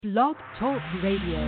Blog Talk Radio.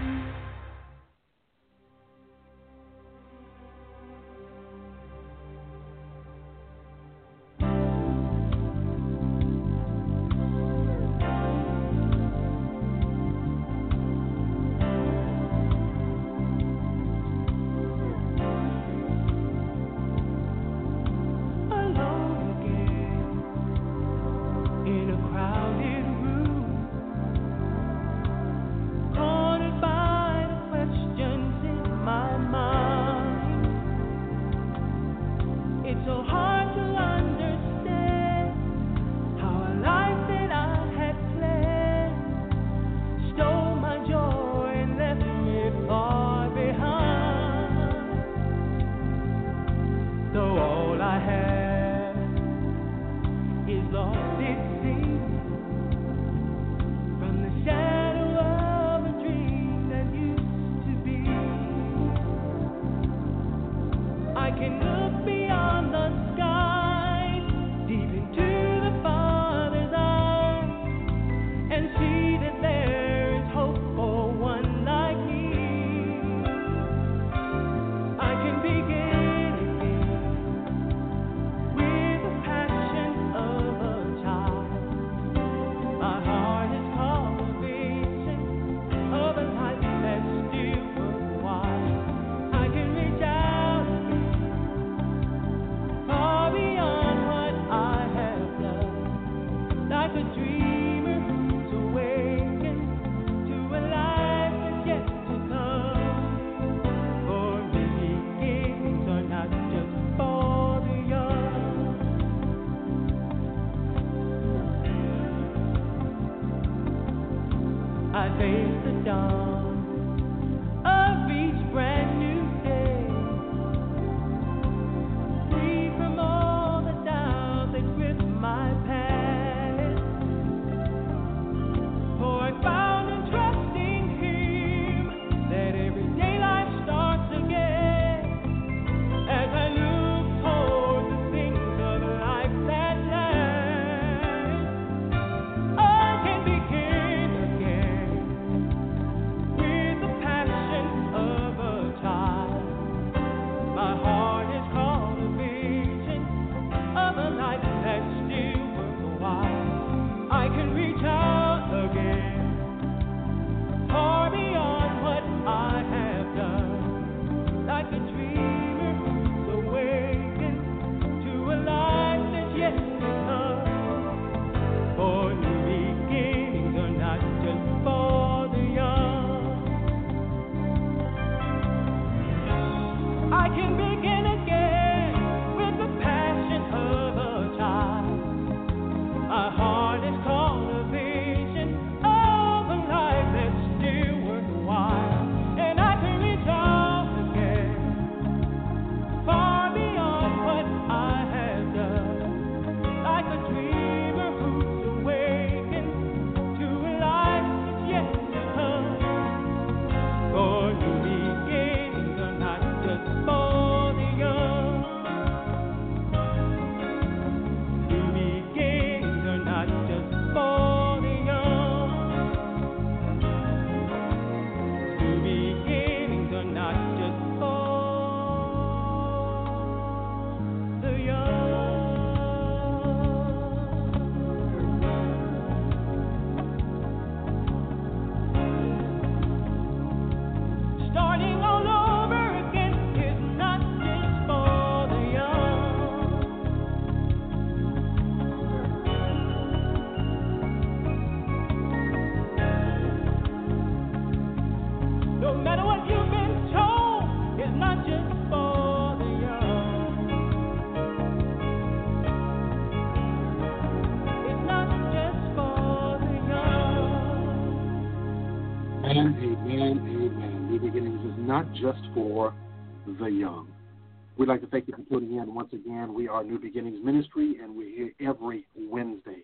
Just for the young. We'd like to thank you for tuning in once again. We are New Beginnings Ministry, and we're here every Wednesday.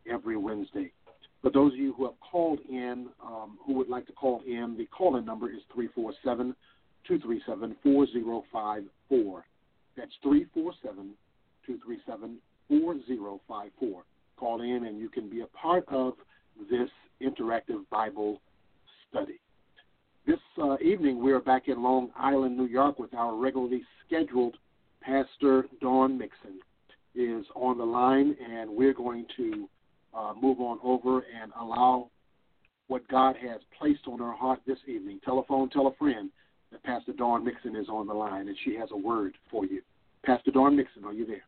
For those of you who have called in, who would like to call in, the call-in number is 347-237-4054. That's 347-237-4054. Call in, and you can be a part of this interactive Bible study. This evening, we are back in Long Island, New York, with our regularly scheduled Pastor Dawn Mixon is on the line, and we're going to move on over and allow what God has placed on her heart this evening. Telephone, tell a friend that Pastor Dawn Mixon is on the line, and she has a word for you. Pastor Dawn Mixon, are you there?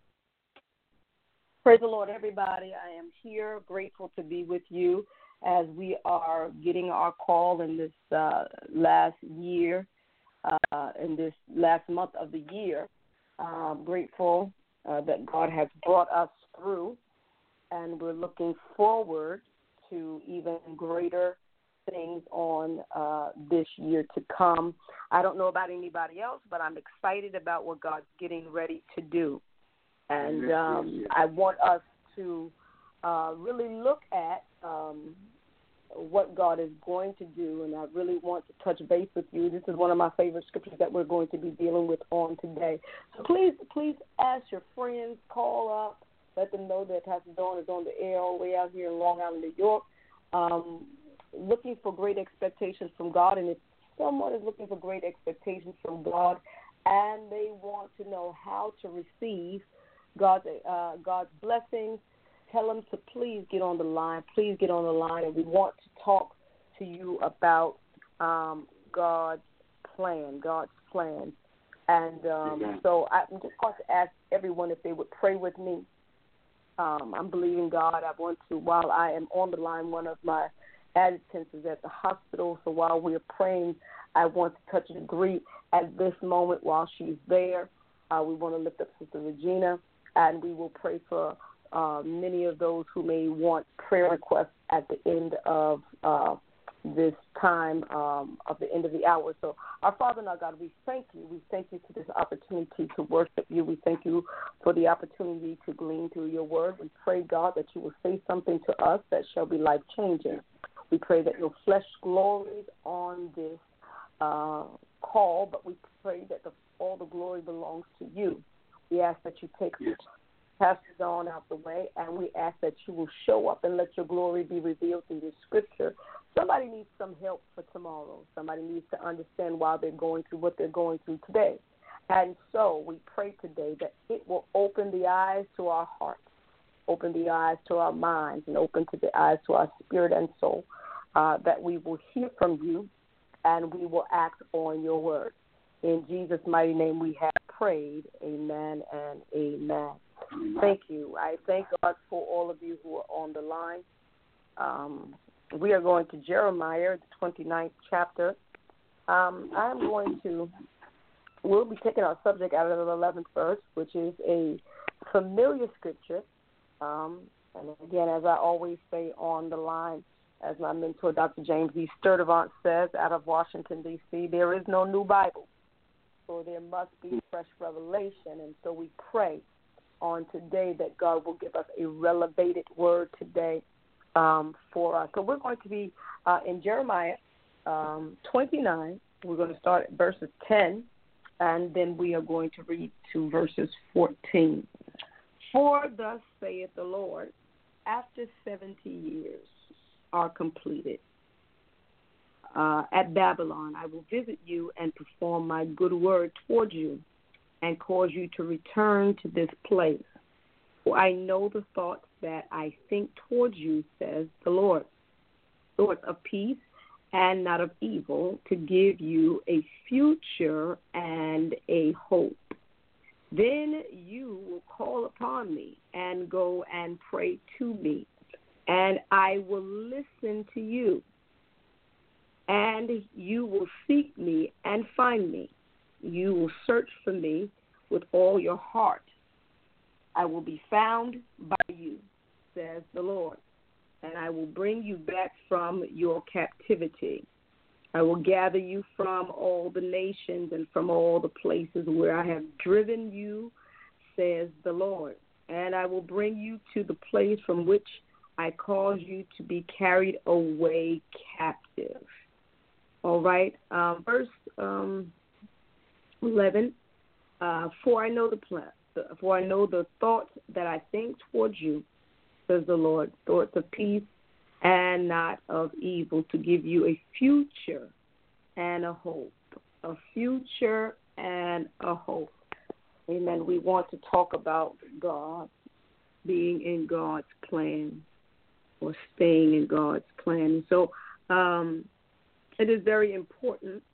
Praise the Lord, everybody. I am here, grateful to be with you as we are getting our call in this last year, in this last month of the year. Grateful that God has brought us through, and we're looking forward to even greater things on this year to come. I don't know about anybody else, but I'm excited about what God's getting ready to do. And I want us to really look at what God is going to do, and I really want to touch base with you. This is one of my favorite scriptures that we're going to be dealing with on today. So please ask your friends, call up, let them know that Pastor Dawn is on the air all the way out here in Long Island, New York, looking for great expectations from God. And if someone is looking for great expectations from God and they want to know how to receive God's blessings, tell them to please get on the line. Please get on the line, and we want to talk to you about God's plan. And so I'm just going to ask everyone if they would pray with me. I'm believing God. I want to, while I am on the line, one of my adjutants is at the hospital, so while we're praying, I want to touch and agree at this moment while she's there. We want to lift up Sister Regina, and we will pray for many of those who may want prayer requests at the end of this time, of the end of the hour. So, our Father and our God, we thank you. We thank you for this opportunity to worship you. We thank you for the opportunity to glean through your word. We pray, God, that you will say something to us that shall be life-changing. We pray that your flesh glories on this call, but we pray that all the glory belongs to you. We ask that you take Pastor Dawn out the way, and we ask that you will show up and let your glory be revealed through this scripture. Somebody needs some help for tomorrow. Somebody needs to understand why they're going through what they're going through today. And so we pray today that it will open the eyes to our hearts, open the eyes to our minds, and open to the eyes to our spirit and soul, that we will hear from you and we will act on your word. In Jesus' mighty name we have prayed. Amen and amen. Thank you. I thank God for all of you who are on the line. We are going to Jeremiah, the 29th chapter. We'll be taking our subject out of the 11th verse, which is a familiar scripture. And again, as I always say on the line, as my mentor, Dr. James E. Sturdivant, says out of Washington, D.C., there is no new Bible, so there must be fresh revelation. And so we pray on today that God will give us a relevated word today for us. So we're going to be in Jeremiah 29. We're going to start at verses 10, and then we are going to read to verses 14. For thus saith the Lord, after 70 years are completed at Babylon, I will visit you and perform my good word toward you and cause you to return to this place. For I know the thoughts that I think towards you, says the Lord, thoughts of peace and not of evil, to give you a future and a hope. Then you will call upon me and go and pray to me, and I will listen to you. And you will seek me and find me. You will search for me with all your heart. I will be found by you, says the Lord, and I will bring you back from your captivity. I will gather you from all the nations and from all the places where I have driven you, says the Lord, and I will bring you to the place from which I caused you to be carried away captive. All right, verse 11. For I know the thoughts that I think towards you, says the Lord, thoughts of peace and not of evil, to give you a future and a hope. A future and a hope. Amen. We want to talk about God, being in God's plan, or staying in God's plan. So it is very important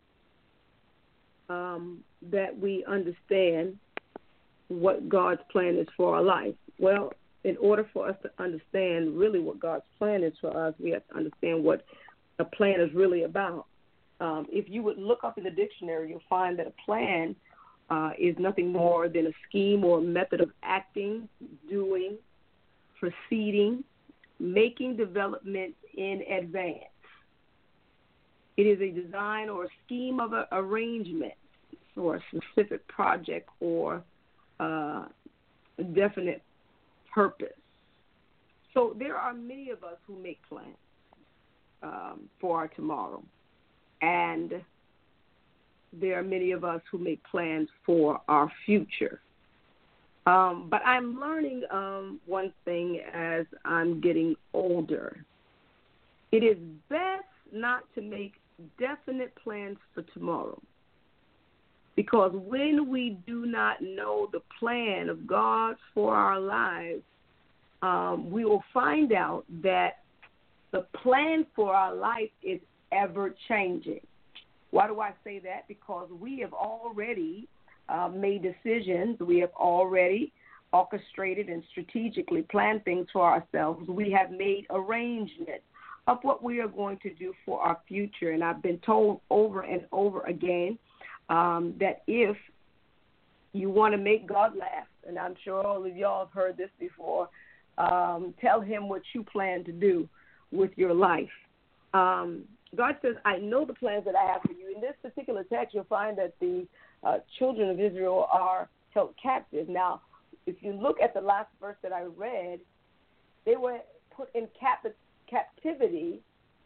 that we understand what God's plan is for our life. Well, in order for us to understand really what God's plan is for us, we have to understand what a plan is really about. If you would look up in the dictionary, you'll find that a plan is nothing more than a scheme or method of acting, doing, proceeding, making developments in advance. It is a design or a scheme of arrangement for a specific project or a definite purpose. So there are many of us who make plans for our tomorrow. And there are many of us who make plans for our future. But I'm learning one thing as I'm getting older. It is best not to make definite plans for tomorrow. Because when we do not know the plan of God for our lives, we will find out that the plan for our life is ever changing. Why do I say that? Because we have already made decisions. We have already orchestrated and strategically planned things for ourselves. We have made arrangements of what we are going to do for our future. And I've been told over and over again that if you want to make God laugh, and I'm sure all of y'all have heard this before, tell him what you plan to do with your life. God says, I know the plans that I have for you. In this particular text, you'll find that the children of Israel are held captive. Now, if you look at the last verse that I read, they were put in captivity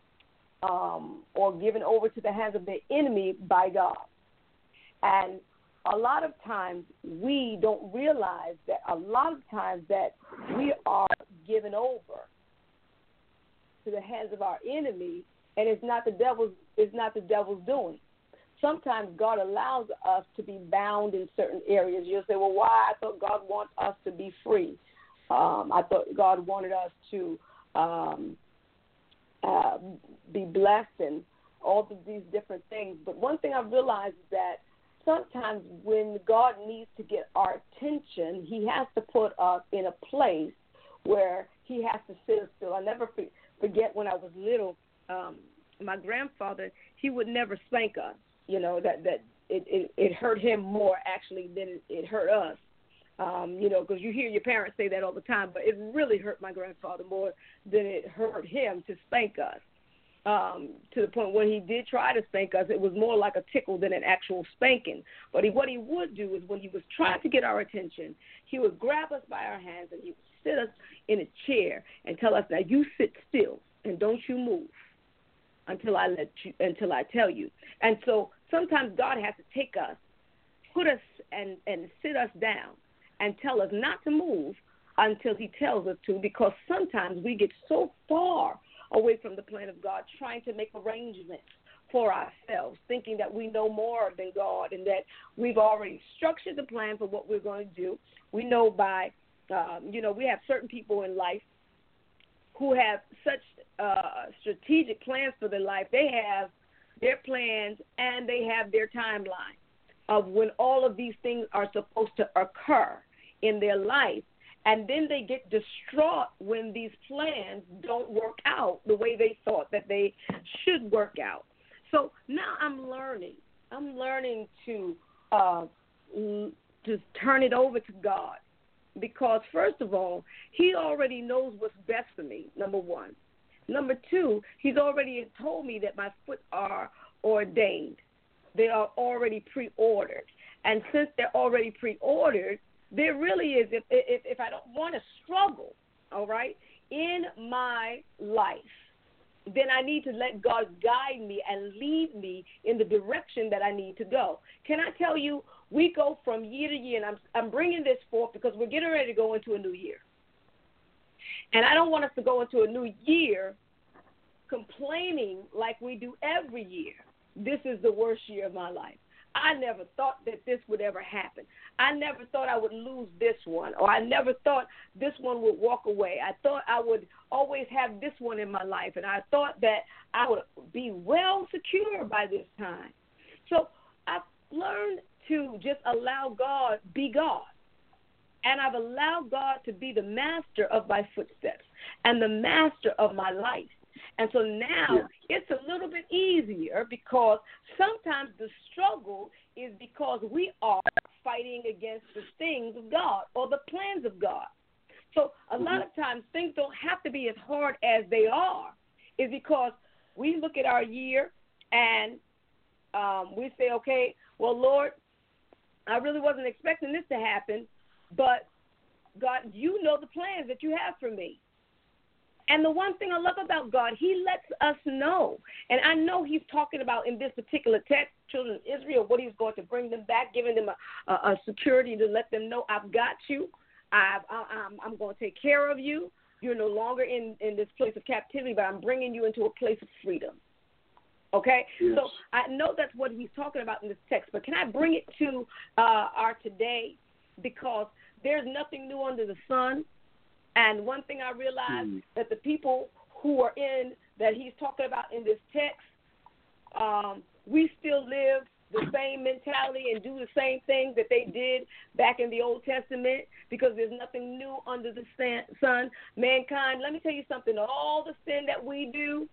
or given over to the hands of their enemy by God. And a lot of times we don't realize that we are given over to the hands of our enemy, and it's not the devil's doing. Sometimes God allows us to be bound in certain areas. You'll say, well, why? I thought God wants us to be free. I thought God wanted us to be blessed and all of these different things. But one thing I've realized is that sometimes when God needs to get our attention, he has to put us in a place where he has to sit us still. I'll never forget when I was little, my grandfather, he would never spank us. You know, that it hurt him more actually than it hurt us. You know, because you hear your parents say that all the time, but it really hurt my grandfather more than it hurt him to spank us. To the point when he did try to spank us, it was more like a tickle than an actual spanking. But what he would do is when he was trying to get our attention, he would grab us by our hands and he would sit us in a chair and tell us, now you sit still and don't you move until I tell you. And so sometimes God has to take us, put us and sit us down and tell us not to move until he tells us to, because sometimes we get so far away from the plan of God trying to make arrangements for ourselves, thinking that we know more than God and that we've already structured the plan for what we're going to do. We know by, we have certain people in life who have such strategic plans for their life. They have their plans and they have their timeline of when all of these things are supposed to occur in their life. And then they get distraught when these plans don't work out the way they thought that they should work out. So now I'm learning to turn it over to God, because first of all, he already knows what's best for me, number one. Number two, he's already told me that my foot are ordained. They are already pre-ordered. And since they're already pre-ordered, there really is, if I don't want to struggle, all right, in my life, then I need to let God guide me and lead me in the direction that I need to go. Can I tell you, we go from year to year, and I'm bringing this forth because we're getting ready to go into a new year. And I don't want us to go into a new year complaining like we do every year, this is the worst year of my life. I never thought that this would ever happen. I never thought I would lose this one, or I never thought this one would walk away. I thought I would always have this one in my life, and I thought that I would be well secure by this time. So I've learned to just allow God be God. And I've allowed God to be the master of my footsteps and the master of my life. And so now it's a little bit easier, because sometimes the struggle is because we are fighting against the things of God or the plans of God. So a lot of times things don't have to be as hard as they are, is because we look at our year and we say, okay, well, Lord, I really wasn't expecting this to happen, but God, you know the plans that you have for me. And the one thing I love about God, he lets us know. And I know he's talking about in this particular text, children of Israel, what he's going to bring them back, giving them a security to let them know, I've got you. I'm going to take care of you. You're no longer in this place of captivity, but I'm bringing you into a place of freedom. Okay? Yes. So I know that's what he's talking about in this text, but can I bring it to our today? Because there's nothing new under the sun. And one thing I realized that the people who are in, that he's talking about in this text, we still live the same mentality and do the same things that they did back in the Old Testament, because there's nothing new under the sun. Mankind, let me tell you something, all the sin that we do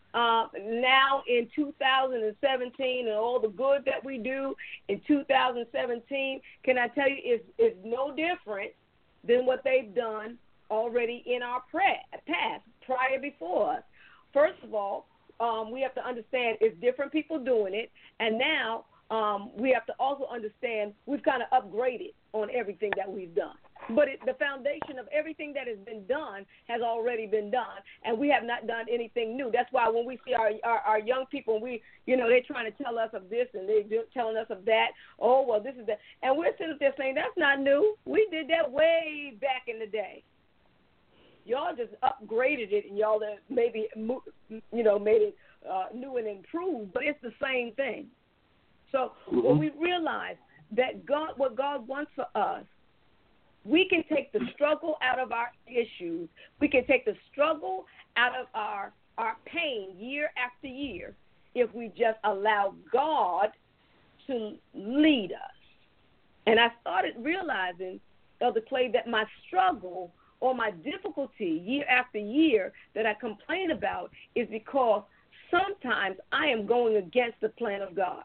now in 2017 and all the good that we do in 2017, can I tell you, is no different than what they've done already in our past, prior before us. First of all, we have to understand it's different people doing it, and now we have to also understand we've kind of upgraded on everything that we've done. But the foundation of everything that has been done has already been done, and we have not done anything new. That's why when we see our young people, they're trying to tell us of this and they're telling us of that. Oh, well, this is that. And we're sitting there saying, that's not new. We did that way back in the day. Y'all just upgraded it, and y'all maybe, made it new and improved, but it's the same thing. So when we realize that what God wants for us, we can take the struggle out of our issues. We can take the struggle out of our pain year after year if we just allow God to lead us. And I started realizing, Elder Clay, that my struggle or my difficulty year after year that I complain about is because sometimes I am going against the plan of God.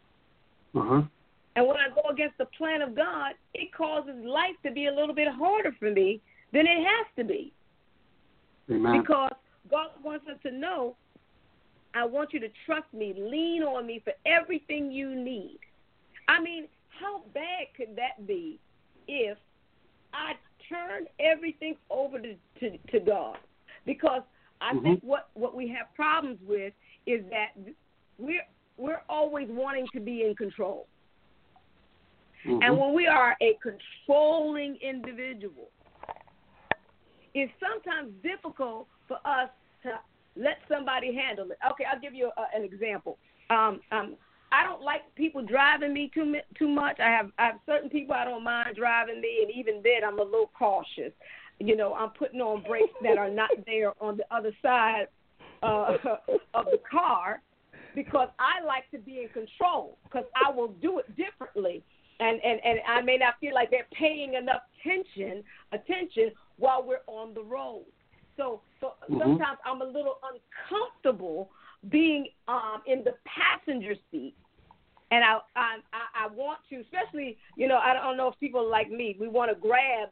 And when I go against the plan of God, it causes life to be a little bit harder for me than it has to be. Amen. Because God wants us to know, I want you to trust me, lean on me for everything you need. I mean, how bad could that be if I turned everything over to God? Because I think what we have problems with is that we're always wanting to be in control. And when we are a controlling individual, it's sometimes difficult for us to let somebody handle it. Okay, I'll give you an example. I don't like people driving me too much. I have certain people I don't mind driving me, and even then I'm a little cautious. I'm putting on brakes that are not there on the other side of the car, because I like to be in control, because I will do it differently. And I may not feel like they're paying enough attention while we're on the road. So sometimes I'm a little uncomfortable being in the passenger seat, and I want to, especially I don't know if people are like me, we want to grab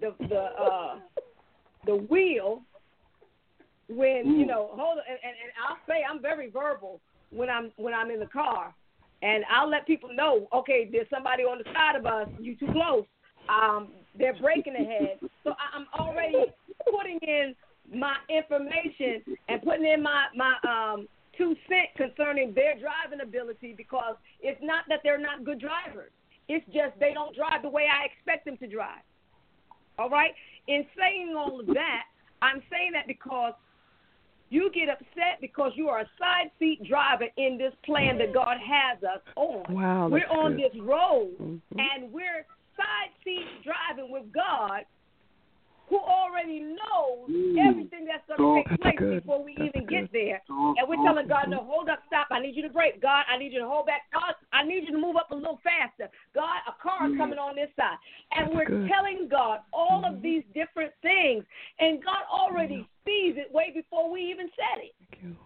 the wheel when hold on, and I'll say I'm very verbal when I'm in the car. And I'll let people know, okay, there's somebody on the side of us, you too close. They're braking ahead. So I'm already putting in my information and putting in my 2 cents concerning their driving ability, because it's not that they're not good drivers. It's just they don't drive the way I expect them to drive. All right? In saying all of that, I'm saying that because You get upset because you are a side seat driver in this plan that God has us on. Wow, we're on good. this road, and we're side seat driving with God, who already knows everything that's going to take place before we even get there. And we're telling God, no, hold up, stop. I need you to brake. God, I need you to hold back. God, I need you to move up a little faster. God, a car is coming on this side. And we're telling God all of these different things, and God already sees it way before we even said it.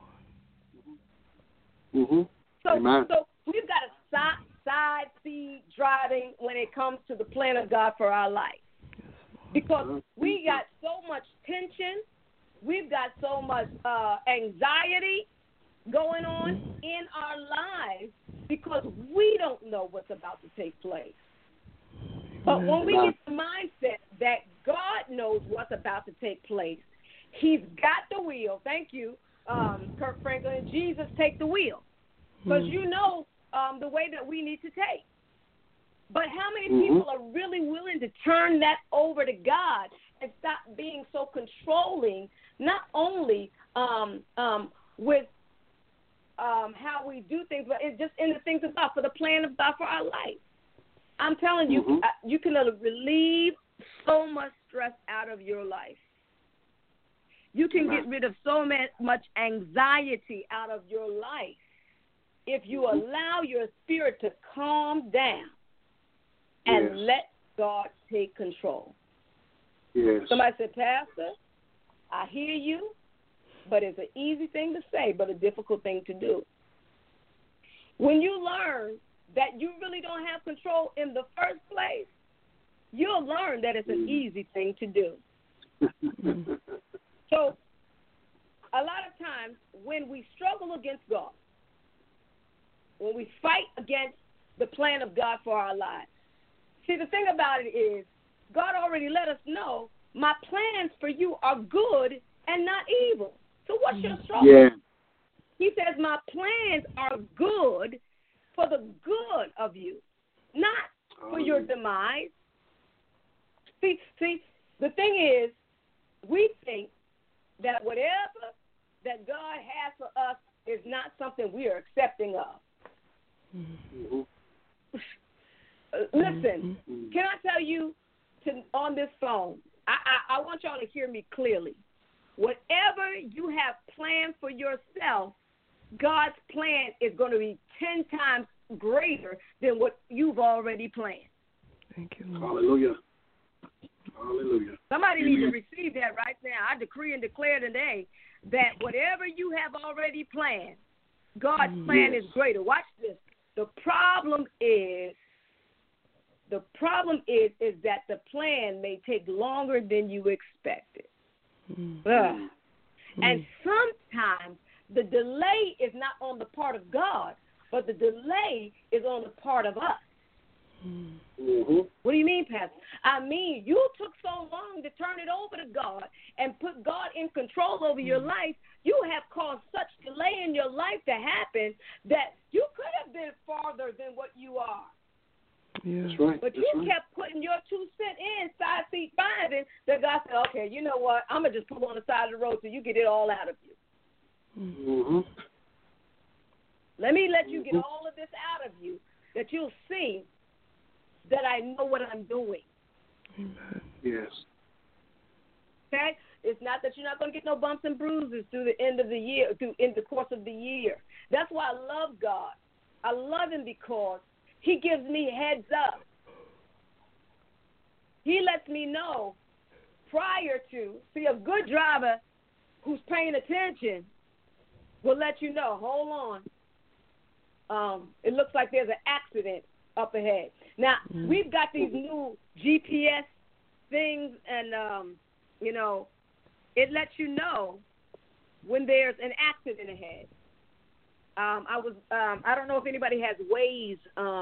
So we've got a side seat driving when it comes to the plan of God for our life. Because we got so much tension, we've got so much anxiety going on in our lives because we don't know what's about to take place. But when we get the mindset that God knows what's about to take place, He's got the wheel. Thank you, Kirk Franklin. Jesus, take the wheel. Because you know the way that we need to take. But how many people are really willing to turn that over to God and stop being so controlling, not only with how we do things, but just in the things of God, for the plan of God for our life? I'm telling you, you can relieve so much stress out of your life. You can get rid of so much anxiety out of your life if you allow your spirit to calm down and let God take control. Somebody said, Pastor, I hear you, but it's an easy thing to say, but a difficult thing to do. When you learn that you really don't have control in the first place, you'll learn that it's an easy thing to do. So a lot of times when we struggle against God, when we fight against the plan of God for our lives, see, the thing about it is God already let us know my plans for you are good and not evil. So what's your struggle? He says my plans are good for the good of you, not for your demise. See, the thing is, we think that whatever that God has for us is not something we are accepting of. Listen, can I tell you on this phone, I want y'all to hear me clearly. Whatever you have planned for yourself, God's plan is going to be 10 times greater than what you've already planned. Thank you, Lord. Hallelujah. Hallelujah. Somebody needs to receive that right now. I decree and declare today that whatever you have already planned, God's plan is greater. Watch this. The problem is that the plan may take longer than you expected. And sometimes the delay is not on the part of God, but the delay is on the part of us. What do you mean, Pastor? I mean, you took so long to turn it over to God and put God in control over your life. You have caused such delay in your life to happen that you could have been farther than what you are. That's right. But you kept putting your 2 cents in, side seat driving, that God said, okay, you know what? I'm going to just pull on the side of the road so you get it all out of you. Let me let you get all of this out of you, that you'll see that I know what I'm doing. Yes. Okay? It's not that you're not going to get no bumps and bruises through the end of the year, in the course of the year. That's why I love God. I love Him because He gives me heads up. He lets me know prior to. See, a good driver who's paying attention will let you know, hold on. It looks like there's an accident up ahead. Now, we've got these new GPS things, and, it lets you know when there's an accident ahead. I don't know if anybody has Waze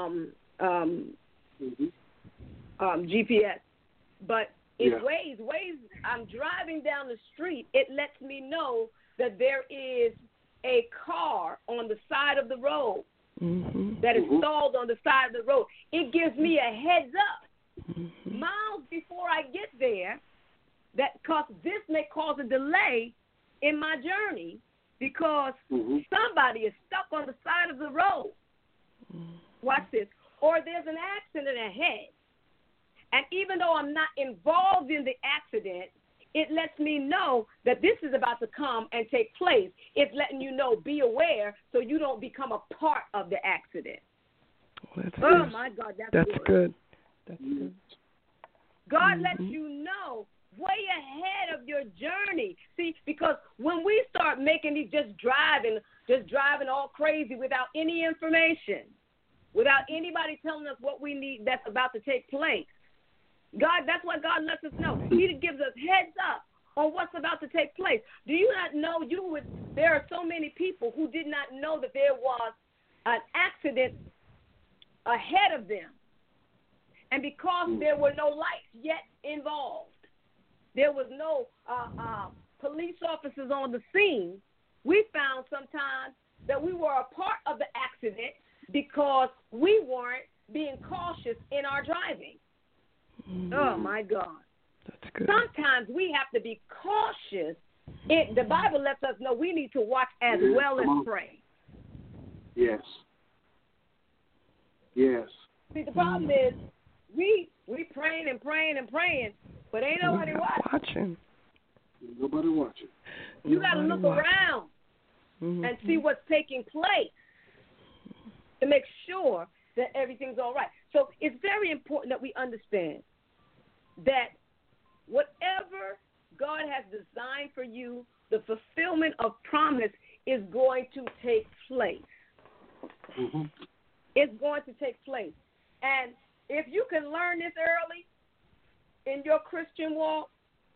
GPS, but in Waze, I'm driving down the street. It lets me know that there is a car on the side of the road that is stalled on the side of the road. It gives me a heads up miles before I get there, that cause this may cause a delay in my journey because somebody is stuck on the side of the road. Watch this. Or there's an accident ahead. And even though I'm not involved in the accident, it lets me know that this is about to come and take place. It's letting you know, be aware, so you don't become a part of the accident. Well, oh, my God, that's good. That's good. God lets you know way ahead of your journey. See, because when we start making these just driving all crazy without any information, without anybody telling us what we need that's about to take place, that's what God lets us know. He gives us heads up on what's about to take place. Do you not know there are so many people who did not know that there was an accident ahead of them. And because there were no lights yet involved, there was no police officers on the scene, we found sometimes that we were a part of the accident because we weren't being cautious in our driving. Oh, my God. That's good. Sometimes we have to be cautious. The Bible lets us know we need to watch as well as pray. Yes. Yes. See, the problem is we praying and praying and praying, but ain't nobody watching. Nobody watching. You got to look around and see what's taking place to make sure that everything's all right. So it's very important that we understand that whatever God has designed for you, the fulfillment of promise is going to take place. It's going to take place. And if you can learn this early in your Christian walk,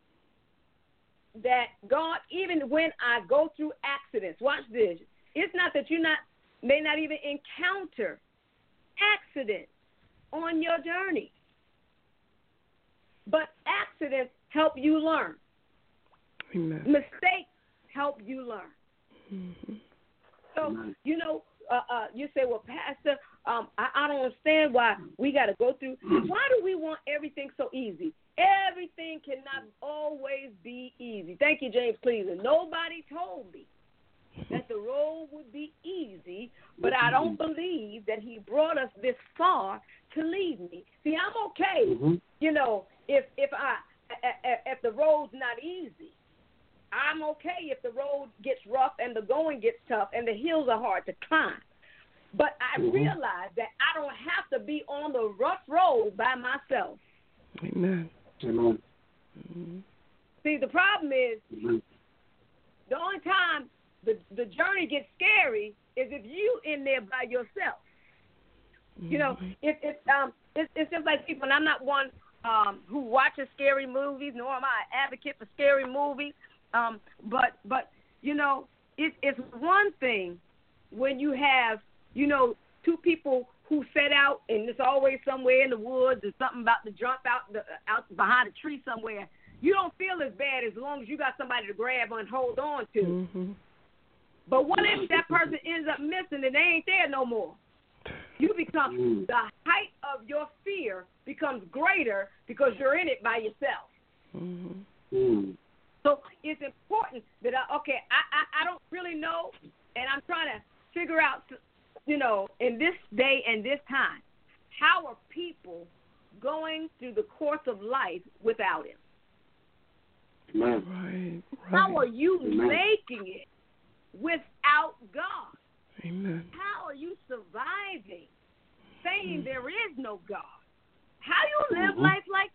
that God, even when I go through accidents, watch this, it's not that you may not even encounter accidents on your journey. But accidents help you learn. Amen. Mistakes help you learn. So, you say, well, Pastor, I don't understand why we got to go through. Why do we want everything so easy? Everything cannot always be easy. Thank you, James Cleveland. Nobody told me that the road would be easy, but I don't believe that he brought us this far to leave me. See, I'm okay, if the road's not easy. I'm okay if the road gets rough and the going gets tough and the hills are hard to climb. But I realize that I don't have to be on the rough road by myself. Amen. See, the problem is the only time the journey gets scary is if you in there by yourself. It's just like people, and I'm not one who watches scary movies, nor am I an advocate for scary movies. But it's one thing when you have, two people who set out, and it's always somewhere in the woods or something about to jump out behind a tree somewhere. You don't feel as bad as long as you got somebody to grab and hold on to. But what if that person ends up missing and they ain't there no more? You become, the height of your fear becomes greater because you're in it by yourself. So it's important that, I don't really know, and I'm trying to figure out, in this day and this time, how are people going through the course of life without him? Amen. Right. How are you making it without God? Amen. How are you surviving saying there is no God? How do you live life like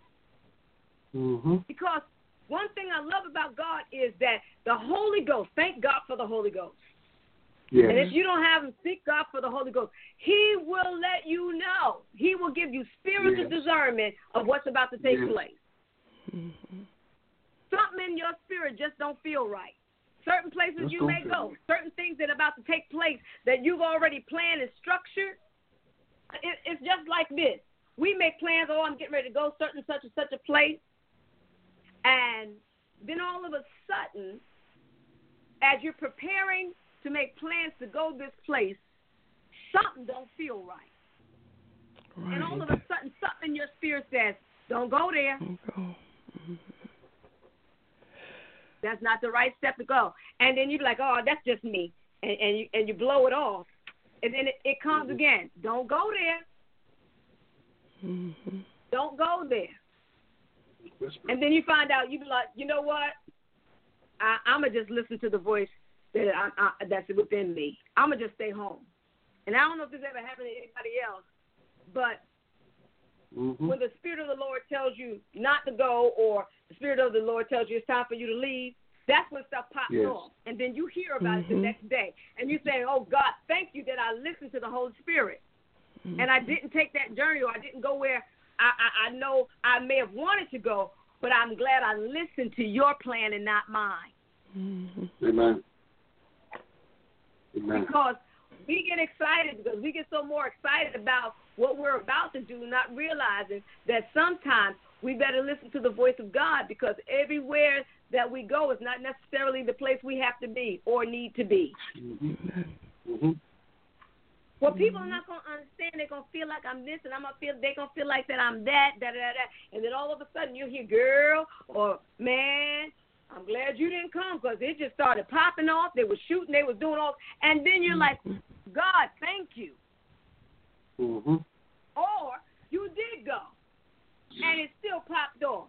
that? Because one thing I love about God is that the Holy Ghost, thank God for the Holy Ghost. Yes. And if you don't have him, seek God for the Holy Ghost. He will let you know. He will give you spiritual discernment of what's about to take place. Something in your spirit just don't feel right. Certain places you may go, certain things that are about to take place that you've already planned and structured. It's just like this. We make plans, I'm getting ready to go certain such and such a place. And then all of a sudden, as you're preparing to make plans to go this place, something don't feel right. And all of a sudden, something in your spirit says, don't go there. Don't go. That's not the right step to go. And then you're like, oh, that's just me. And you blow it off. And then it comes again. Don't go there. Mm-hmm. Don't go there. And then you find out, you be like, you know what? I'm going to just listen to the voice that's within me. I'm going to just stay home. And I don't know if this ever happened to anybody else, but when the Spirit of the Lord tells you not to go, or the Spirit of the Lord tells you it's time for you to leave, that's when stuff pops off. And then you hear about it the next day. And you say, oh, God, thank you that I listened to the Holy Spirit. And I didn't take that journey, or I didn't go where I know I may have wanted to go, but I'm glad I listened to your plan and not mine. Amen. Amen. Because we get excited, because we get so more excited about what we're about to do, not realizing that sometimes we better listen to the voice of God, because everywhere that we go is not necessarily the place we have to be or need to be. Well, people are not going to understand. They're going to feel like I'm this, and they're going to feel like that I'm that, and then all of a sudden you hear, girl, or man, I'm glad you didn't come, because it just started popping off. They were shooting. They were doing all, and then you're like, God, thank you. Or you did go, and it still popped off.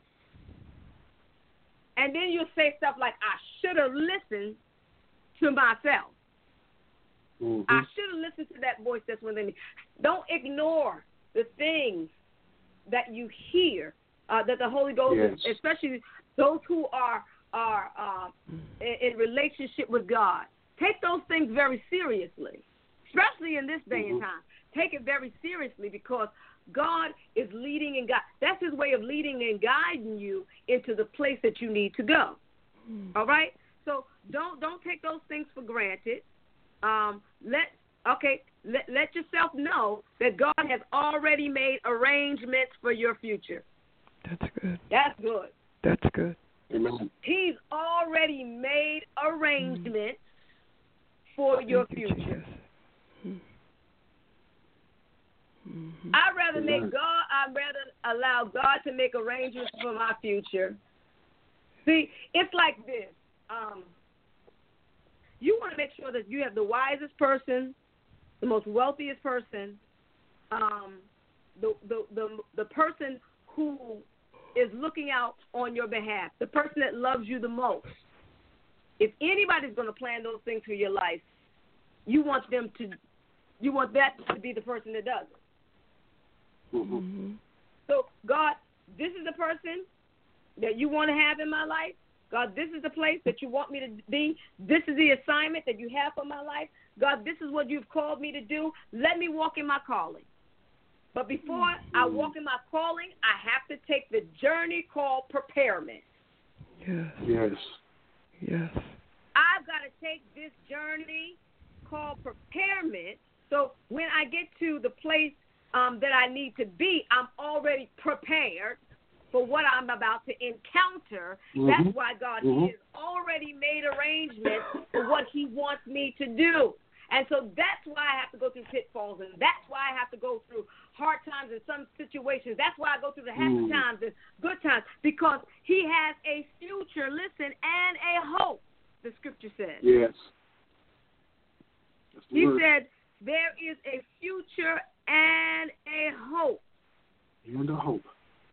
And then you'll say stuff like, I should have listened to myself. I should have listened to that voice that's within me. Don't ignore the things that you hear, that the Holy Ghost, especially those who are in relationship with God. Take those things very seriously, especially in this day and time. Take it very seriously, because God is leading and guiding. That's His way of leading and guiding you into the place that you need to go. All right? So don't take those things for granted. Let yourself know that God has already made arrangements for your future. That's good. That's good. That's good. Amen. He's already made arrangements for your future. I'd rather allow God to make arrangements for my future. See, it's like this. You want to make sure that you have the wisest person, the most wealthiest person, the person who is looking out on your behalf, the person that loves you the most. If anybody's going to plan those things for your life, you want that to be the person that does it. So, God, this is the person that you want to have in my life. God, this is the place that you want me to be. This is the assignment that you have for my life. God, this is what you've called me to do. Let me walk in my calling. But before I walk in my calling, I have to take the journey called preparement. Yes. I've got to take this journey called preparement, so when I get to the place that I need to be, I'm already prepared for what I'm about to encounter. That's why God has already made arrangements for what He wants me to do. And so that's why I have to go through pitfalls, and that's why I have to go through hard times in some situations. That's why I go through the happy times and good times, because He has a future, listen, and a hope, the Scripture says. Yes. He said there is a future and a hope. And a hope.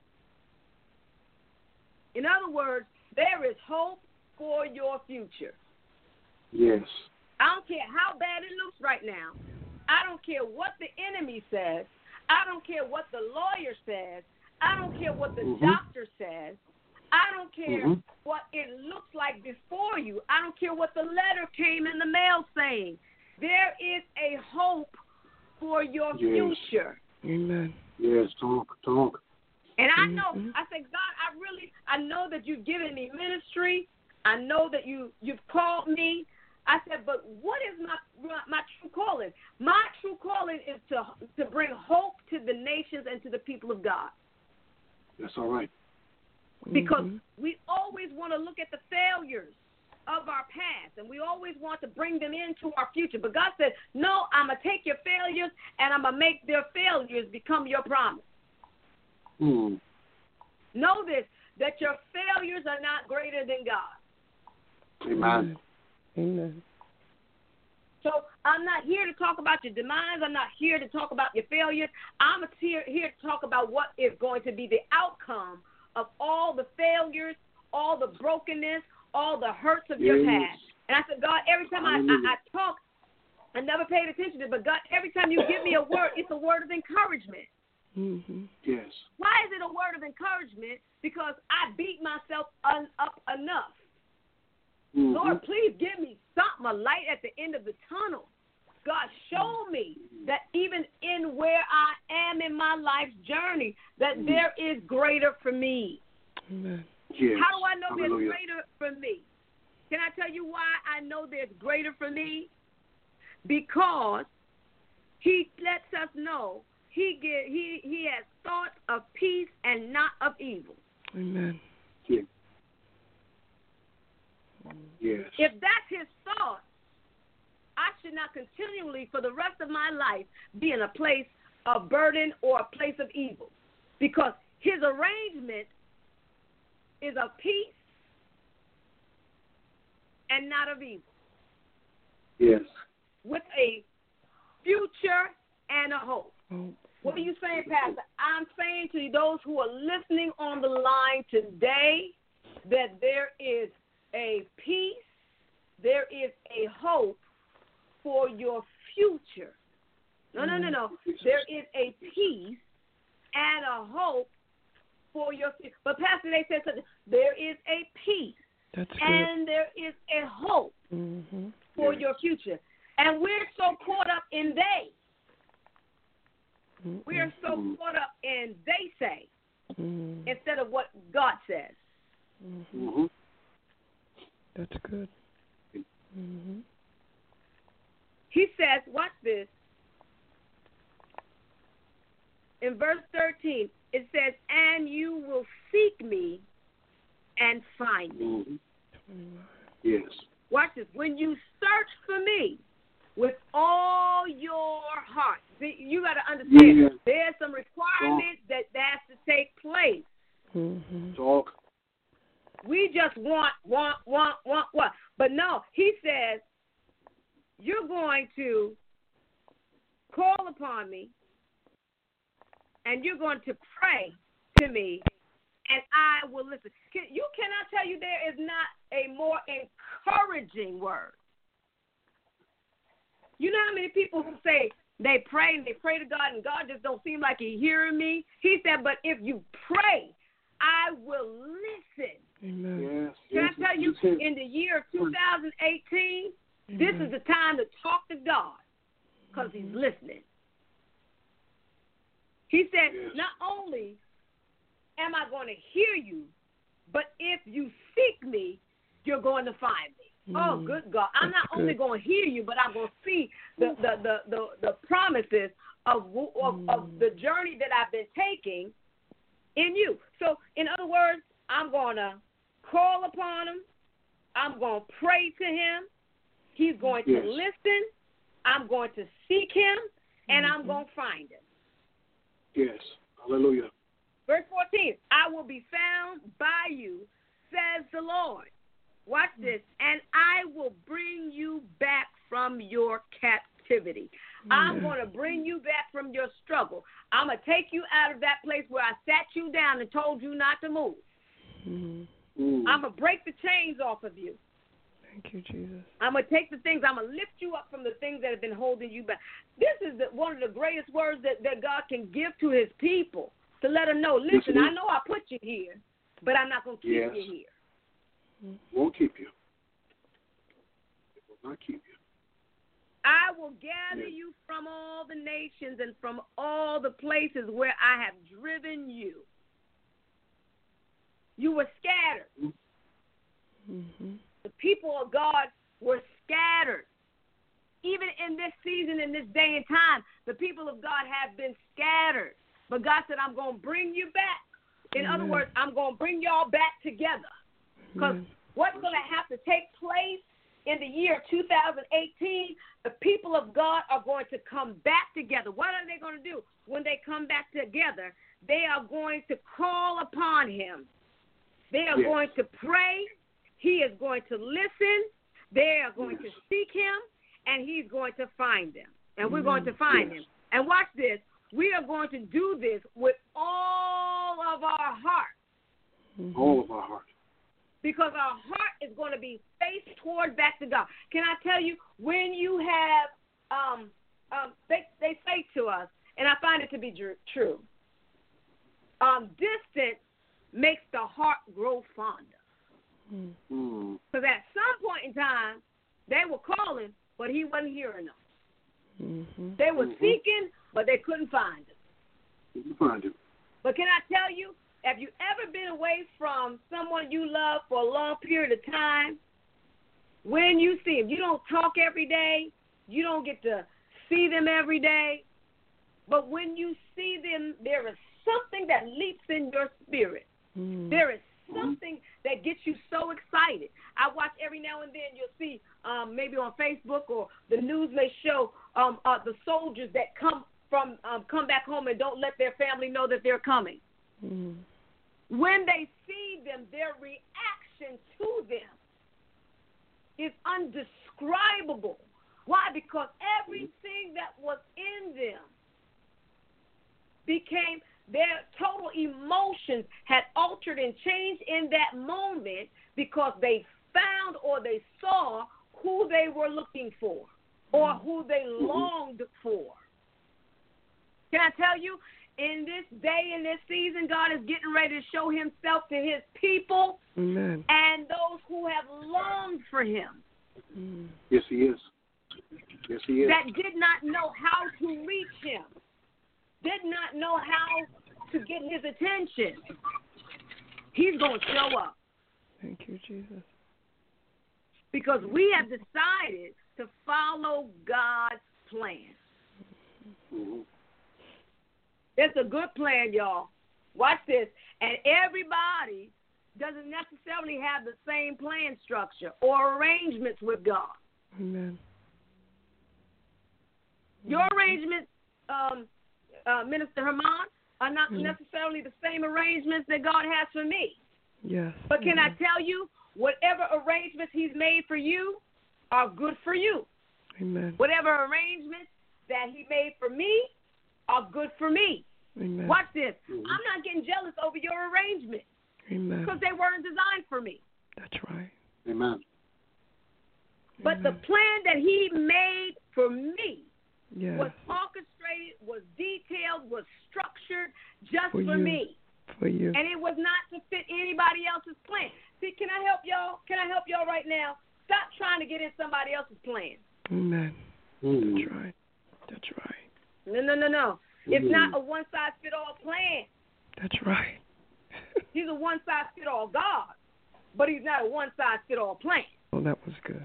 In other words, there is hope for your future. Yes. I don't care how bad it looks right now. I don't care what the enemy says. I don't care what the lawyer says. I don't care what the doctor says. I don't care what it looks like before you. I don't care what the letter came in the mail saying. There is a hope for your future. Amen. Yes, talk. And I know, I said, God, I know that you've given me ministry. I know that you've called me. I said, but what is my true calling? My true calling is to bring hope to the nations and to the people of God. That's all right. Because we always want to look at the failures of our past, and we always want to bring them into our future. But God said, no, I'm going to take your failures, and I'm going to make their failures become your promise. Know this, that your failures are not greater than God. Amen. Amen. So I'm not here to talk about your demise. I'm not here to talk about your failures. I'm here to talk about what is going to be the outcome of all the failures, all the brokenness, all the hurts of your past. And I said, God, every time I talk, I never paid attention to it, but God, every time you give me a word, it's a word of encouragement. Mm-hmm. Yes. Why is it a word of encouragement? Because I beat myself up enough. Mm-hmm. Lord, please give me something, a light at the end of the tunnel. God, show me that even in where I am in my life's journey, that there is greater for me. Amen. Yes. How do I know Hallelujah. there's greater for me? Can I tell you why I know there's greater for me? Because he lets us know he has thoughts of peace and not of evil. Amen. Yes. Yes. If that's his thought, I should not continually for the rest of my life be in a place of burden or a place of evil. Because his arrangement is of peace and not of evil. Yes. With a future and a hope. Oh. What are you saying, Pastor? I'm saying to those who are listening on the line today that there is a peace, there is a hope for your future. No. There is a peace and a hope for your future. But Pastor, they said something. There is a peace. That's good. And there is a hope for your future. And we're so caught up in they. We're so caught up in they say instead of what God says. Mm-hmm. That's good. He says, watch this. In verse 13, it says, and you will seek me and find me. Yes. Watch this. When you search for me with all your heart, see, you got to understand there's some requirements that has to take place. Talk. We just want. But no, he says, you're going to call upon me and you're going to pray to me and I will listen. You cannot tell you there is not a more encouraging word. You know how many people who say they pray and they pray to God and God just don't seem like he's hearing me? He said, but if you pray, I will listen. Amen. Can I tell you, in the year 2018, this is the time to talk to God because he's listening. He said, not only am I going to hear you, but if you seek me, you're going to find me. Oh, good God. I'm not only going to hear you, but I'm going to see the promises of the journey that I've been taking in you. So, in other words, I'm going to call upon him. I'm going to pray to him. He's going to listen. I'm going to seek him, and I'm going to find him. Yes. Hallelujah. Verse 14, I will be found by you, says the Lord. Watch this. And I will bring you back from your captivity. I'm going to bring you back from your struggle. I'm going to take you out of that place where I sat you down and told you not to move. I'm going to break the chains off of you. Thank you, Jesus. I'm going to take the things, I'm going to lift you up from the things that have been holding you back. This is one of the greatest words that God can give to his people, to let them know, listen, I know I put you here, but I'm not going to keep you here. Won't keep you. It will not keep you. I will gather you from all the nations and from all the places where I have driven you. You were scattered. The people of God were scattered. Even in this season, in this day and time, the people of God have been scattered. But God said, I'm going to bring you back. In other words, I'm going to bring y'all back together. Because what's going to have to take place in the year 2018, the people of God are going to come back together. What are they going to do? When they come back together, they are going to call upon him. They are going to pray. he is going to listen, they are going to seek him, and he's going to find them. And we're going to find him. And watch this. We are going to do this with all of our heart. All of our heart. Because our heart is going to be faced toward back to God. Can I tell you, when you have, they say to us, and I find it to be true, distance makes the heart grow fonder. Because at some point in time, they were calling, but he wasn't hearing them. They were seeking, but they couldn't find him. Couldn't find him. But can I tell you, have you ever been away from someone you love for a long period of time? When you see them, you don't talk every day. You don't get to see them every day. But when you see them, there is something that leaps in your spirit. There is something that gets you so excited. I watch every now and then, you'll see maybe on Facebook or the news may show the soldiers that come back home and don't let their family know that they're coming. When they see them, their reaction to them is undescribable. Why? Because everything that was in them became, their total emotions had altered and changed in that moment because they found or they saw who they were looking for or who they longed for. Can I tell you, in this day, in this season, God is getting ready to show himself to his people. Amen. And those who have longed for him. Yes, he is. Yes, he is. That did not know how to reach him. Did not know how to get his attention. He's going to show up. Thank you, Jesus. Because we have decided to follow God's plan. It's a good plan, y'all. Watch this. And everybody doesn't necessarily have the same plan structure or arrangements with God. Amen. Your arrangements, Minister Herman, are not necessarily the same arrangements that God has for me. Yes. But can I tell you, whatever arrangements he's made for you are good for you. Amen. Whatever arrangements that he made for me are good for me. Amen. Watch this. I'm not getting jealous over your arrangement. Amen. Because they weren't designed for me. That's right. Amen. But the plan that he made for me was orchestrated, was detailed, was structured just for me. For you. And it was not to fit anybody else's plan. See, can I help y'all? Can I help y'all right now? Stop trying to get in somebody else's plan. Amen. That's right. That's right. No. It's not a one-size-fit-all plan. That's right. He's a one-size-fit-all God, but he's not a one-size-fit-all plan. Oh, that was good.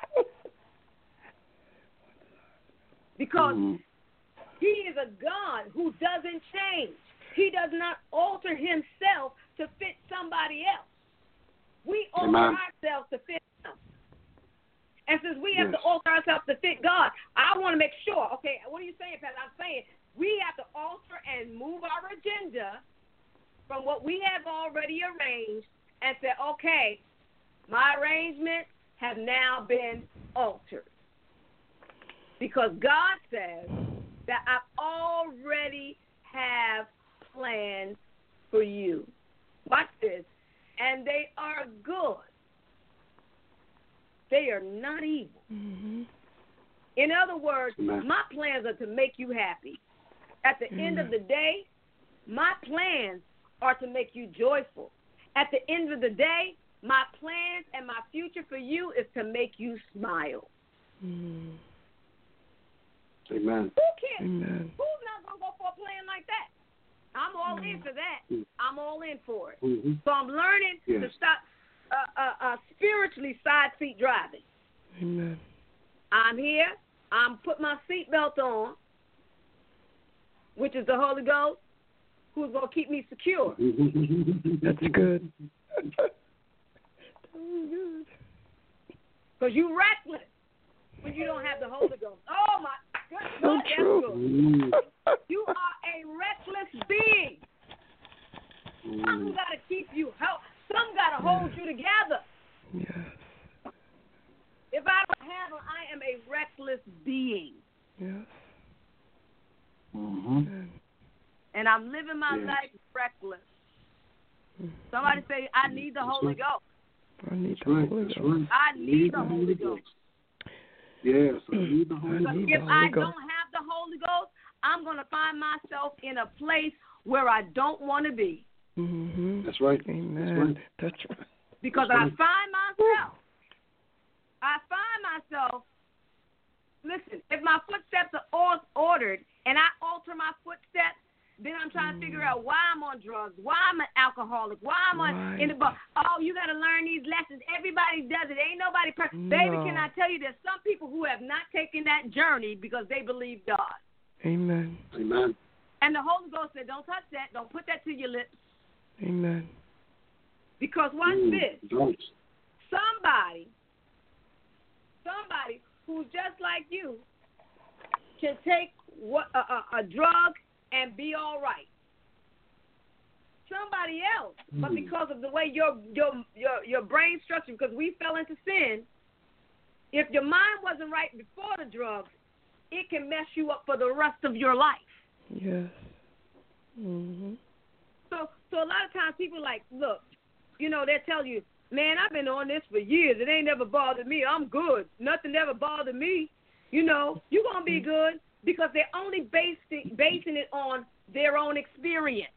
Because he is a God who doesn't change. He does not alter himself to fit somebody else. We alter ourselves to fit him. And since we have to alter ourselves to fit God, I want to make sure, okay, what are you saying, Pastor? I'm saying we have to alter and move our agenda from what we have already arranged and say, okay, my arrangements have now been altered. Because God says that I already have plans for you. Watch this. And they are good. They are not evil. In other words, my plans are to make you happy. At the end of the day, my plans are to make you joyful. At the end of the day, my plans and my future for you is to make you smile. Amen. Who can? Amen. Who's not going to go for a plan like that? I'm all in for that. I'm all in for it. So I'm learning to stop spiritually side seat driving. Amen. I'm here. I'm putting my seatbelt on, which is the Holy Ghost, who's going to keep me secure. That's good. Because you're reckless when you don't have the Holy Ghost. Oh, my goodness. So true. You are a reckless being. Some got to keep you help. Some got to hold you together. Mm-hmm. And I'm living my life reckless. Somebody say, I need the Holy Ghost. I need the Holy Ghost. Right. I need the Holy Ghost. Yes, I need the Holy Ghost. If I don't have the Holy Ghost, I'm going to find myself in a place where I don't want to be. Mm-hmm. That's right. Amen. That's right. Because I find myself, listen, if my footsteps are ordered and I alter my footsteps, then I'm trying to figure out why I'm on drugs, why I'm an alcoholic, why I'm in the bar. Oh, you got to learn these lessons. Everybody does it. Ain't nobody perfect. No. Baby, can I tell you, there's some people who have not taken that journey because they believe God. Amen. Amen. And the Holy Ghost said, don't touch that. Don't put that to your lips. Amen. Because watch this. Don't. Somebody who's just like you can take a drug and be all right. Somebody else, but because of the way your brain structure, because we fell into sin, if your mind wasn't right before the drugs, it can mess you up for the rest of your life. Yes. Mm-hmm. So a lot of times people like, look, they'll tell you, man, I've been on this for years. It ain't never bothered me. I'm good. Nothing ever bothered me. You're going to be good because they're only basing it on their own experience.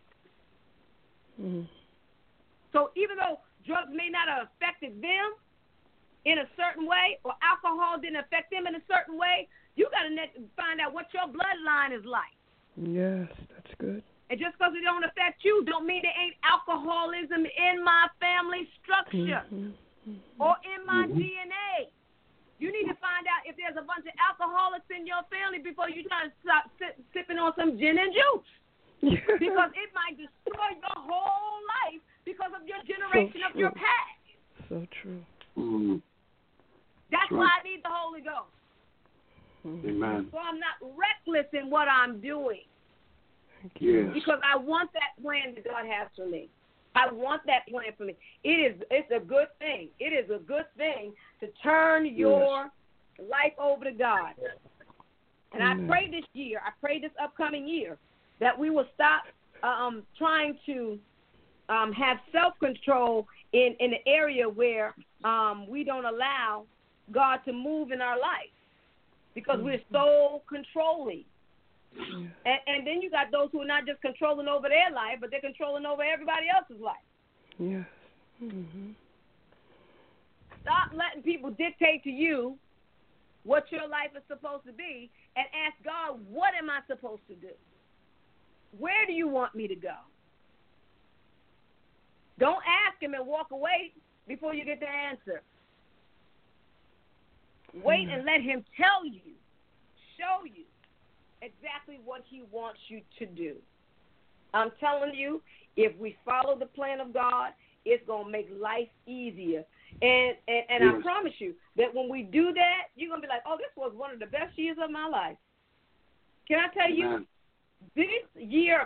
Mm. So even though drugs may not have affected them in a certain way or alcohol didn't affect them in a certain way, you got to find out what your bloodline is like. Yes, that's good. And just because it don't affect you don't mean there ain't alcoholism in my family structure or in my DNA. You need to find out if there's a bunch of alcoholics in your family before you try to stop sipping on some gin and juice. Because it might destroy your whole life because of your generation of your past. So true. That's why I need the Holy Ghost. Amen. So I'm not reckless in what I'm doing. Yes. Because I want that plan that God has for me. I want that plan for me. It's a good thing. It is a good thing to turn your life over to God. And I pray this year, I pray this upcoming year, that we will stop trying to have self-control in an area where we don't allow God to move in our life because we're so controlling. And then you got those who are not just controlling over their life, but they're controlling over everybody else's life. Yes. Mm-hmm. Stop letting people dictate to you what your life is supposed to be and ask God, what am I supposed to do? Where do you want me to go? Don't ask him and walk away before you get the answer. Wait and let him tell you, show you exactly what he wants you to do. I'm telling you, if we follow the plan of God, it's going to make life easier. And I promise you that when we do that, you're going to be like, oh, this was one of the best years of my life. Can I tell you, this year of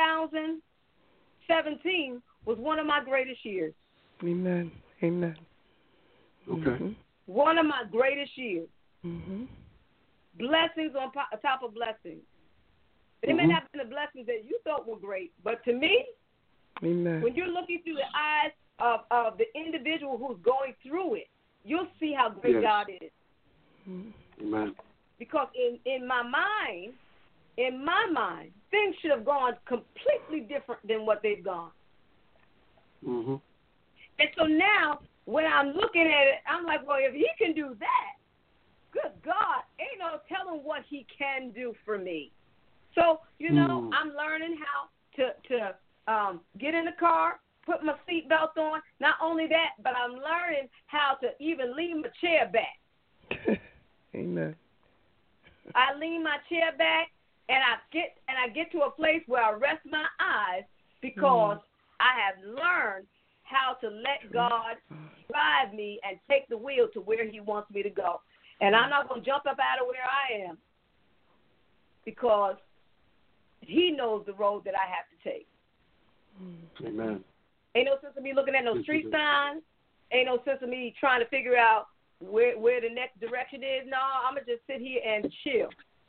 2017 was one of my greatest years. Amen. Amen. Okay. Mm-hmm. One of my greatest years. Mm-hmm. Blessings on top of blessings. They may not have been the blessings that you thought were great, but to me, Amen. when you're looking through the eyes of the individual who's going through it, you'll see how great God is. Amen. Because in my mind, things should have gone completely different than what they've gone. Mm-hmm. And so now, when I'm looking at it, I'm like, well, if he can do that, good God, ain't no telling what he can do for me. So, I'm learning how to get in the car, put my seatbelt on. Not only that, but I'm learning how to even lean my chair back. Amen. I lean my chair back, and I get to a place where I rest my eyes because I have learned how to let God drive me and take the wheel to where he wants me to go. And I'm not going to jump up out of where I am because he knows the road that I have to take. Amen. Ain't no sense of me looking at no street signs. Ain't no sense of me trying to figure out where the next direction is. No, I'm going to just sit here and chill.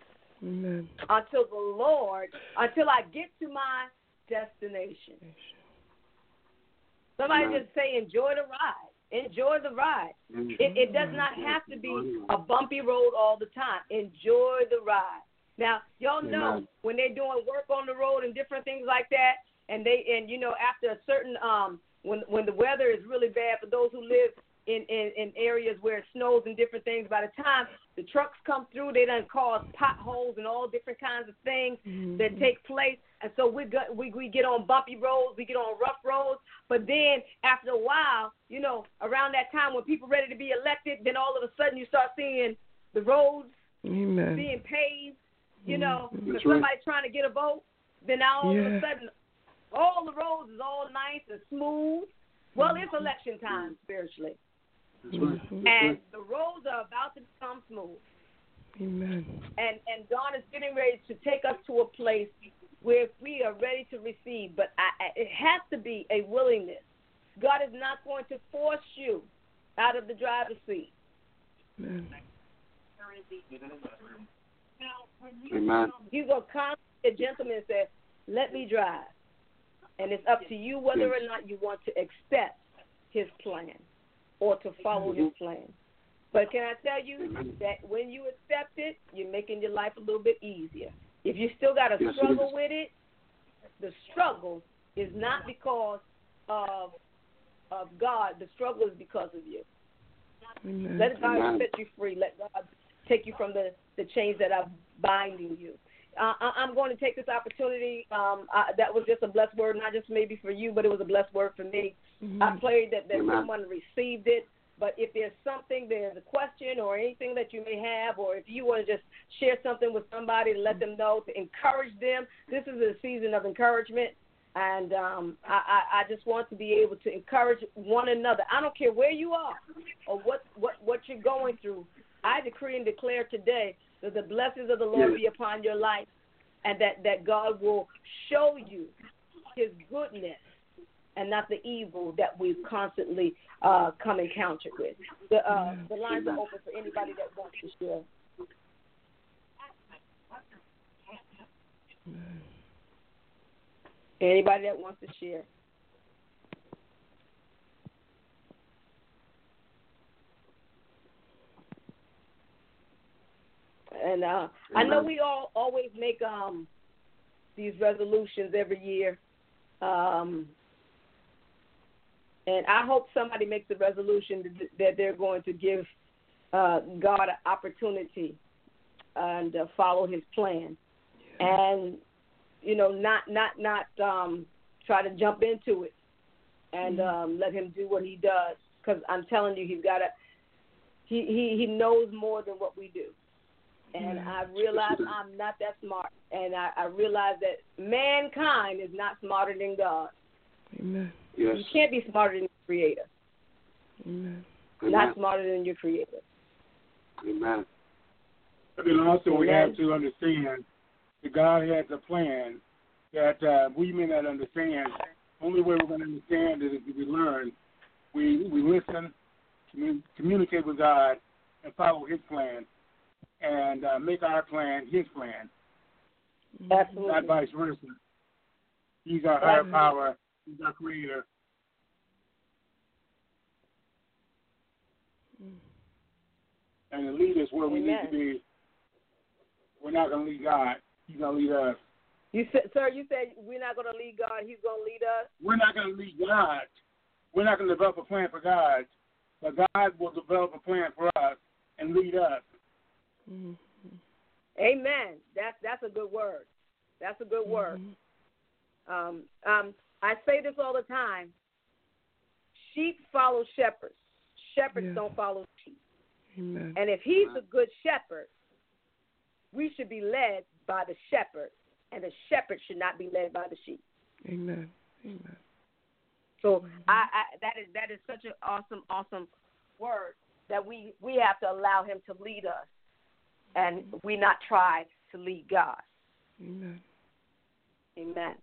Amen. until I get to my destination. Somebody just say, enjoy the ride. Enjoy the ride. It does not have to be a bumpy road all the time. Enjoy the ride. Now, y'all know when they're doing work on the road and different things like that, and after a certain when the weather is really bad for those who live in areas where it snows and different things, by the time the trucks come through, they done cause potholes and all different kinds of things that take place. And so we get on bumpy roads, we get on rough roads. But then after a while, around that time when people are ready to be elected, then all of a sudden you start seeing the roads being paved, for somebody trying to get a vote. Then now all of a sudden, all the roads is all nice and smooth. Well, it's election time spiritually. That's right. And the roads are about to become smooth. Amen. And God is getting ready to take us to a place where we are ready to receive. But it has to be a willingness. God is not going to force you out of the driver's seat. Amen. Amen. He's going to come to a gentleman and say, let me drive. And it's up to you whether or not you want to accept his plan or to follow his plan. But can I tell you that when you accept it, you're making your life a little bit easier. If you still got to struggle with it, the struggle is not because of God. The struggle is because of you. Amen. Let God set you free. Let God take you from the chains that are binding you. I'm going to take this opportunity. That was just a blessed word, not just maybe for you, but it was a blessed word for me. I prayed that someone received it. But if there's a question or anything that you may have, or if you want to just share something with somebody to let them know, to encourage them, this is a season of encouragement. And I just want to be able to encourage one another. I don't care where you are or what you're going through. I decree and declare today that the blessings of the Lord be upon your life, and that God will show you his goodness and not the evil that we've constantly come encountered with. The lines are open for anybody that wants to share. Anybody that wants to share. And I know we all always make these resolutions every year. And I hope somebody makes a resolution that they're going to give God an opportunity and follow his plan. And, not try to jump into it and let him do what he does. Because I'm telling you, he knows more than what we do. And I realize I'm not that smart. And I realize that mankind is not smarter than God. Amen. Yes. You can't be smarter than your Creator. Amen. Not smarter than your Creator. Amen. But then also we have to understand that God has a plan that we may not understand. Only way we're going to understand is if we learn. We listen, communicate with God, and follow his plan, and make our plan his plan. Absolutely. Not vice versa. He's our higher power. He's our creator. And to lead us where we need to be. We're not going to lead God. He's going to lead us. You said we're not going to lead God. He's going to lead us? We're not going to lead God. We're not going to develop a plan for God. But God will develop a plan for us and lead us. Mm-hmm. Amen. That's a good word. That's a good word. I say this all the time. Sheep follow shepherds. Shepherds don't follow sheep. Amen. And if he's a good shepherd, we should be led by the shepherd, and the shepherd should not be led by the sheep. Amen. Amen. So that is such an awesome word that we have to allow him to lead us, and we not try to lead God. Amen. Amen.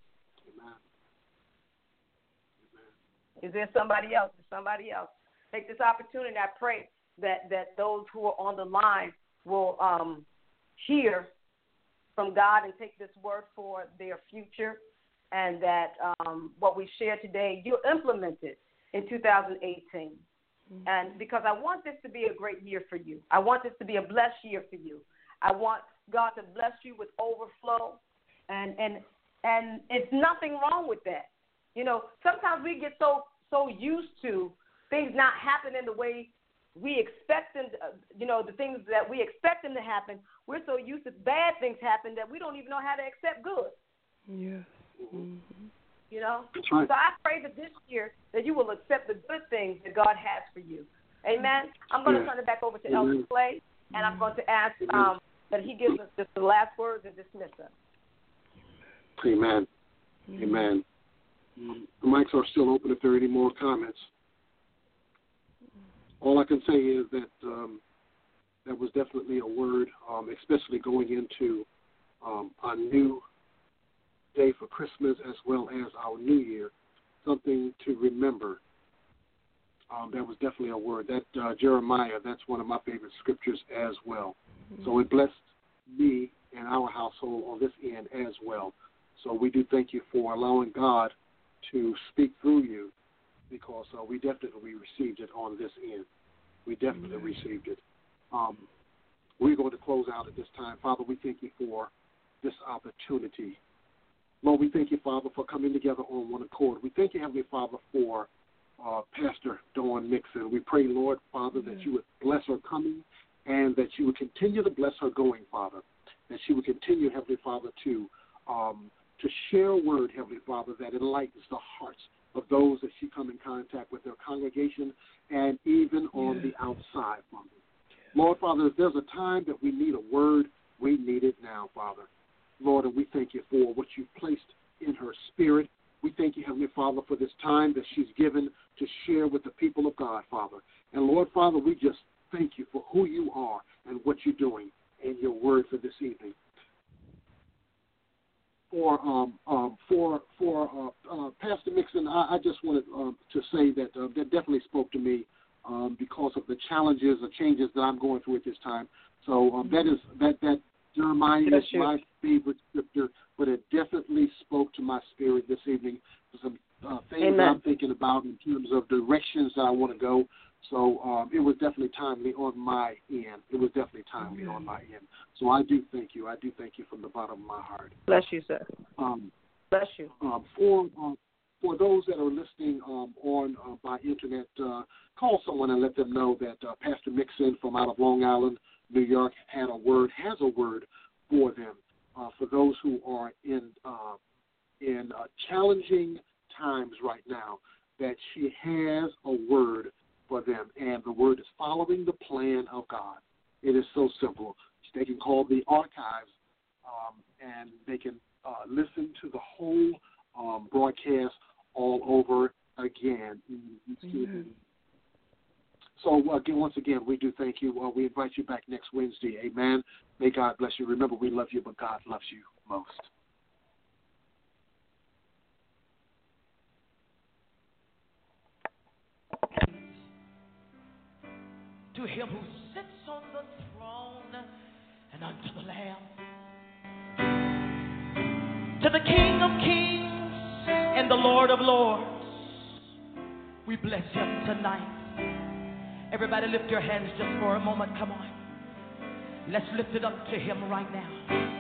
Is there somebody else? Take this opportunity. I pray that those who are on the line will hear from God and take this word for their future, and that what we share today, you'll implement it in 2018. And because I want this to be a great year for you. I want this to be a blessed year for you. I want God to bless you with overflow, and it's nothing wrong with that. You know, sometimes we get so used to things not happening the way we expect them, the things that we expect them to happen. We're so used to bad things happen that we don't even know how to accept good. Yeah. Mm-hmm. You know? That's right. So I pray that this year that you will accept the good things that God has for you. Amen? I'm going to turn it back over to Elder Clay, and I'm going to ask that he gives us just the last words and dismiss us. Amen. Amen. The mics are still open if there are any more comments. All I can say is that that was definitely a word, especially going into a new day for Christmas as well as our New Year, something to remember. That was definitely a word. That Jeremiah, that's one of my favorite scriptures as well. So it blessed me and our household on this end as well. So we do thank you for allowing God to speak through you, because we definitely received it on this end. We definitely received it. We're going to close out at this time. Father, we thank you for this opportunity. Lord, we thank you, Father, for coming together on one accord. We thank you, Heavenly Father, for Pastor Dawn Mixon. We pray, Lord, Father, that you would bless her coming and that you would continue to bless her going, Father, that she would continue, Heavenly Father, to share a word, Heavenly Father, that enlightens the hearts of those that she come in contact with, their congregation, and even on the outside, Father. Lord, Father, if there's a time that we need a word, we need it now, Father. Lord, and we thank you for what you've placed in her spirit. We thank you, Heavenly Father, for this time that she's given to share with the people of God, Father. And Lord, Father, we just thank you for who you are and what you're doing in your word for this evening. For Pastor Mixon, I just wanted to say that that definitely spoke to me because of the challenges or changes that I'm going through at this time. So that Jeremiah is my favorite scripture, but it definitely spoke to my spirit this evening. Some things that I'm thinking about in terms of directions that I want to go. So it was definitely timely on my end. It was definitely timely on my end. So I do thank you. I do thank you from the bottom of my heart. Bless you, sir. Bless you. For those that are listening on by internet, call someone and let them know that Pastor Mixon from out of Long Island, New York, has a word for them. For those who are in challenging times right now, that she has a word for them, and the word is following the plan of God. It is so simple. They can call the archives, and they can listen to the whole broadcast all over again. So, once again, we do thank you. We invite you back next Wednesday. Amen. May God bless you. Remember, we love you, but God loves you most. To him who sits on the throne and unto the Lamb, to the King of kings and the Lord of lords, we bless him tonight. Everybody lift your hands just for a moment. Come on. Let's lift it up to him right now.